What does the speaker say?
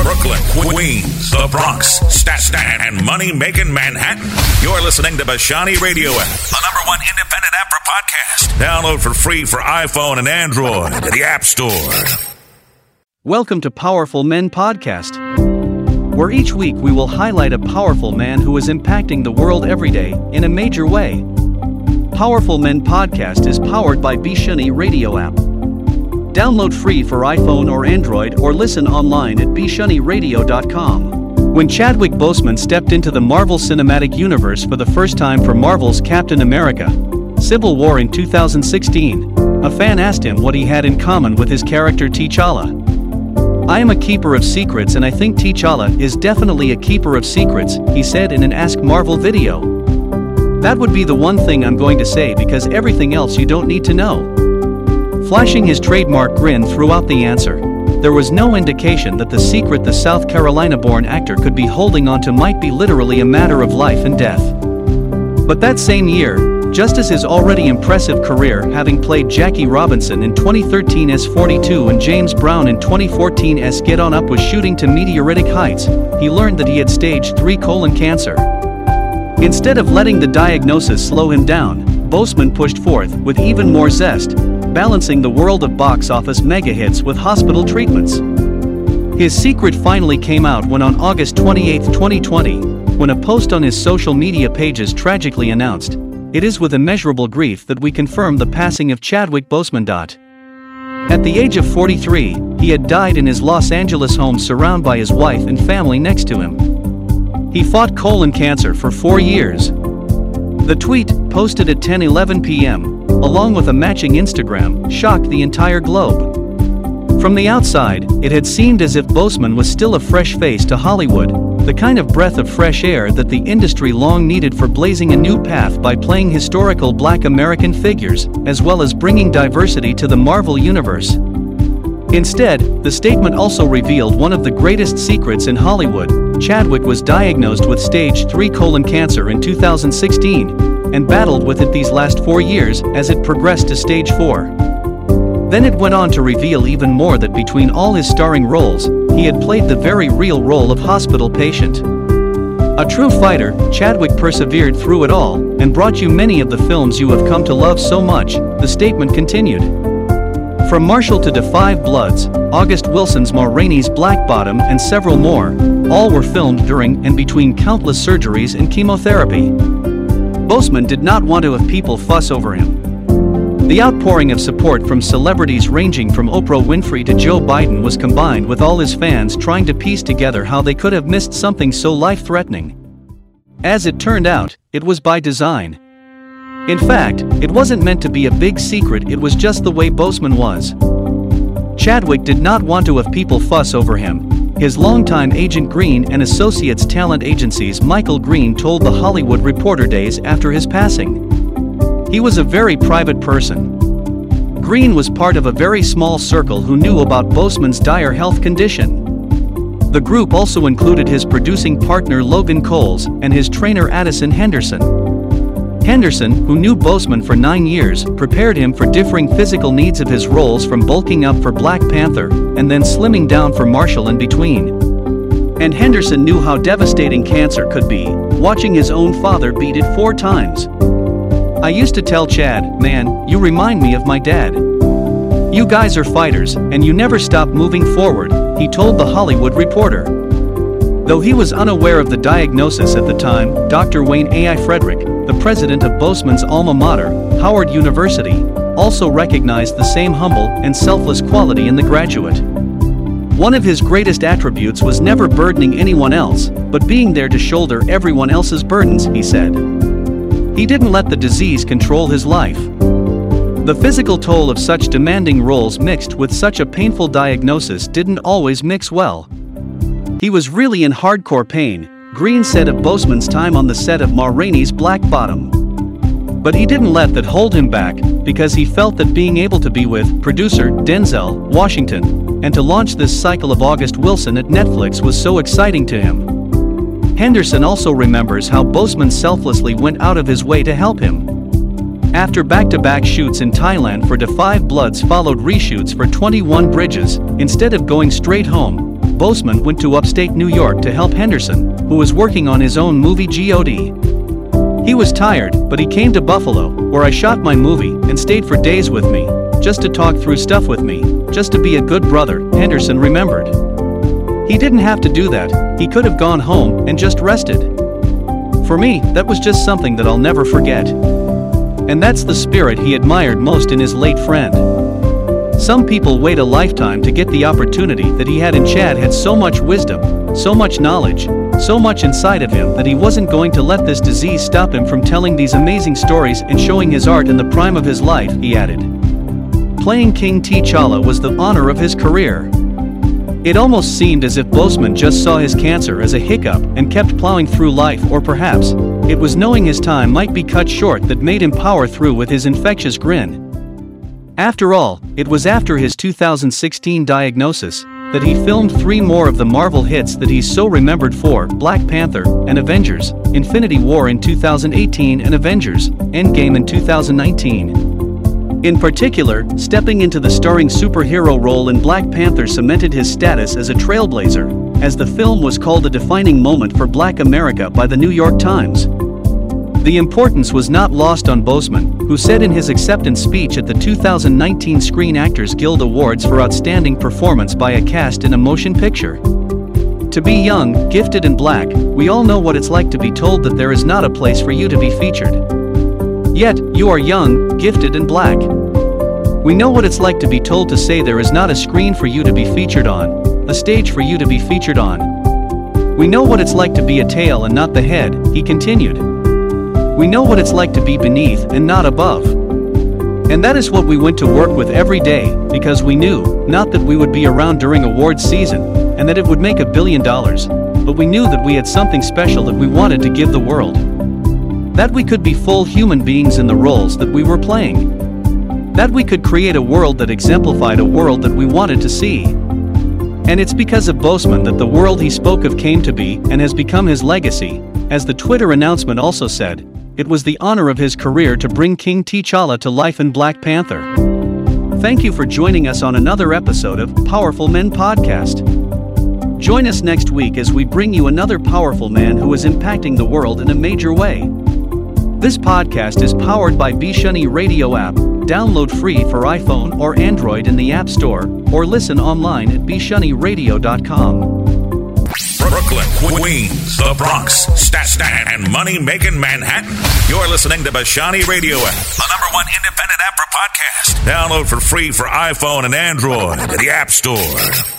Brooklyn, Queens, the Bronx, Staten, and money-making Manhattan. You're listening to Bashani Radio app, the #1 independent app for podcasts. Download for free for iPhone and Android at the App Store. Welcome to Powerful Men Podcast, where each week we will highlight a powerful man who is impacting the world every day in a major way. Powerful Men Podcast is powered by Bashani Radio app. Download free for iPhone or Android or listen online at bshaniradio.com. When Chadwick Boseman stepped into the Marvel Cinematic Universe for the first time for Marvel's Captain America: Civil War in 2016, a fan asked him what he had in common with his character T'Challa. "I am a keeper of secrets, and I think T'Challa is definitely a keeper of secrets," he said in an Ask Marvel video. "That would be the one thing I'm going to say, because everything else you don't need to know." Flashing his trademark grin throughout the answer, there was no indication that the secret the South Carolina-born actor could be holding onto might be literally a matter of life and death. But that same year, just as his already impressive career, having played Jackie Robinson in 2013's 42 and James Brown in 2014's Get On Up, was shooting to meteoric heights, he learned that he had stage 3 colon cancer. Instead of letting the diagnosis slow him down, Boseman pushed forth with even more zest, balancing the world of box office mega hits with hospital treatments. His secret finally came out when on August 28, 2020, when a post on his social media pages tragically announced, "It is with immeasurable grief that we confirm the passing of Chadwick Boseman." At the age of 43, he had died in his Los Angeles home surrounded by his wife and family next to him. He fought colon cancer for 4 years. The tweet, posted at 10:11 p.m., along with a matching Instagram, shocked the entire globe. From the outside, it had seemed as if Boseman was still a fresh face to Hollywood, the kind of breath of fresh air that the industry long needed for blazing a new path by playing historical Black American figures, as well as bringing diversity to the Marvel Universe. Instead, the statement also revealed one of the greatest secrets in Hollywood. Chadwick was diagnosed with stage 3 colon cancer in 2016, and battled with it these last 4 years as it progressed to stage 4. Then it went on to reveal even more, that between all his starring roles, he had played the very real role of hospital patient. A true fighter, Chadwick persevered through it all, and brought you many of the films you have come to love so much, the statement continued. From Marshall to Da 5 Bloods, August Wilson's Ma Rainey's Black Bottom, and several more, all were filmed during and between countless surgeries and chemotherapy. Boseman did not want to have people fuss over him. The outpouring of support from celebrities ranging from Oprah Winfrey to Joe Biden was combined with all his fans trying to piece together how they could have missed something so life-threatening. As it turned out, it was by design. In fact, it wasn't meant to be a big secret, it was just the way Boseman was. Chadwick did not want to have people fuss over him. His longtime agent Green and Associates talent agency's Michael Green told The Hollywood Reporter days after his passing. He was a very private person. Green was part of a very small circle who knew about Boseman's dire health condition. The group also included his producing partner Logan Coles and his trainer Addison Henderson. Henderson, who knew Boseman for 9 years, prepared him for differing physical needs of his roles, from bulking up for Black Panther and then slimming down for Marshall in between. And Henderson knew how devastating cancer could be, watching his own father beat it 4 times. "I used to tell Chad, man, you remind me of my dad. You guys are fighters, and you never stop moving forward," he told The Hollywood Reporter. Though he was unaware of the diagnosis at the time, Dr. Wayne A.I. Frederick, the president of Boseman's alma mater, Howard University, also recognized the same humble and selfless quality in the graduate. One of his greatest attributes was never burdening anyone else, but being there to shoulder everyone else's burdens, he said. He didn't let the disease control his life. The physical toll of such demanding roles mixed with such a painful diagnosis didn't always mix well. He was really in hardcore pain, Green said of Boseman's time on the set of Ma Rainey's Black Bottom. But he didn't let that hold him back, because he felt that being able to be with producer Denzel Washington and to launch this cycle of August Wilson at Netflix was so exciting to him. Henderson also remembers how Boseman selflessly went out of his way to help him. After back-to-back shoots in Thailand for Da 5 Bloods followed reshoots for 21 Bridges, instead of going straight home, Boseman went to upstate New York to help Henderson, who was working on his own movie G.O.D. He was tired, but he came to Buffalo, where I shot my movie, and stayed for days with me, just to talk through stuff with me, just to be a good brother, Henderson remembered. He didn't have to do that, he could have gone home and just rested. For me, that was just something that I'll never forget. And that's the spirit he admired most in his late friend. Some people wait a lifetime to get the opportunity that he had, and Chad had so much wisdom, so much knowledge, so much inside of him that he wasn't going to let this disease stop him from telling these amazing stories and showing his art in the prime of his life, he added. Playing King T'Challa was the honor of his career. It almost seemed as if Boseman just saw his cancer as a hiccup and kept plowing through life, or perhaps it was knowing his time might be cut short that made him power through with his infectious grin. After all, it was after his 2016 diagnosis that he filmed 3 more of the Marvel hits that he's so remembered for: Black Panther and Avengers, Infinity War in 2018 and Avengers: Endgame in 2019. In particular, stepping into the starring superhero role in Black Panther cemented his status as a trailblazer, as the film was called a defining moment for Black America by the New York Times. The importance was not lost on Boseman, who said in his acceptance speech at the 2019 Screen Actors Guild Awards for Outstanding Performance by a Cast in a Motion Picture. To be young, gifted and black, we all know what it's like to be told that there is not a place for you to be featured. Yet, you are young, gifted and black. We know what it's like to be told to say there is not a screen for you to be featured on, a stage for you to be featured on. We know what it's like to be a tail and not the head, he continued. We know what it's like to be beneath and not above. And that is what we went to work with every day, because we knew, not that we would be around during awards season, and that it would make $1 billion, but we knew that we had something special that we wanted to give the world. That we could be full human beings in the roles that we were playing. That we could create a world that exemplified a world that we wanted to see. And it's because of Boseman that the world he spoke of came to be and has become his legacy. As the Twitter announcement also said, it was the honor of his career to bring King T'Challa to life in Black Panther. Thank you for joining us on another episode of Powerful Men Podcast. Join us next week as we bring you another powerful man who is impacting the world in a major way. This podcast is powered by Bshani Radio app. Download free for iPhone or Android in the App Store, or listen online at bshaniRadio.com. Brooklyn, Queens, the Bronx, Staten, and money-making Manhattan. You're listening to Bshani Radio app, the #1 independent app for podcasts. Download for free for iPhone and Android at the App Store.